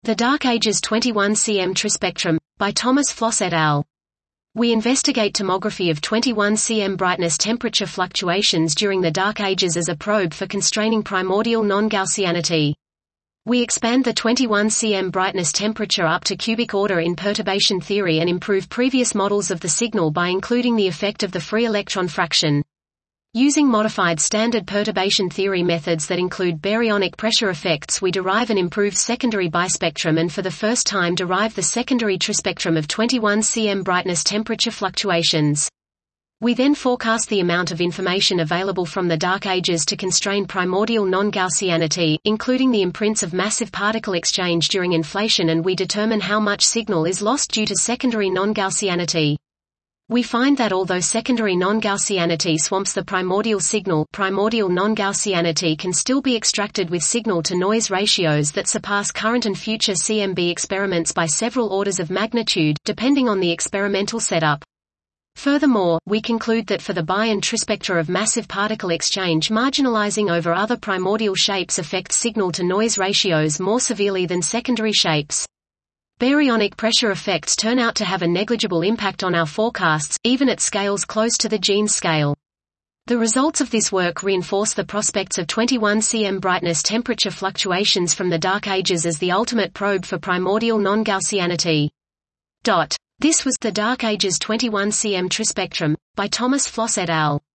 The Dark Ages 21 cm trispectrum, by Thomas Floss et al. We investigate tomography of 21 cm brightness temperature fluctuations during the Dark Ages as a probe for constraining primordial non-Gaussianity. We expand the 21 cm brightness temperature up to cubic order in perturbation theory and improve previous models of the signal by including the effect of the free electron fraction. Using modified standard perturbation theory methods that include baryonic pressure effects, we derive an improved secondary bispectrum and for the first time derive the secondary trispectrum of 21 cm brightness temperature fluctuations. We then forecast the amount of information available from the Dark Ages to constrain primordial non-Gaussianity, including the imprints of massive particle exchange during inflation, and we determine how much signal is lost due to secondary non-Gaussianity. We find that although secondary non-Gaussianity swamps the primordial signal, primordial non-Gaussianity can still be extracted with signal-to-noise ratios that surpass current and future CMB experiments by several orders of magnitude, depending on the experimental setup. Furthermore, we conclude that for the bi- and trispectra of massive particle exchange, marginalizing over other primordial shapes affects signal-to-noise ratios more severely than secondary shapes. Baryonic pressure effects turn out to have a negligible impact on our forecasts, even at scales close to the gene scale. The results of this work reinforce the prospects of 21 cm brightness temperature fluctuations from the Dark Ages as the ultimate probe for primordial non-Gaussianity. This was The Dark Ages 21 cm trispectrum, by Thomas Floss et al.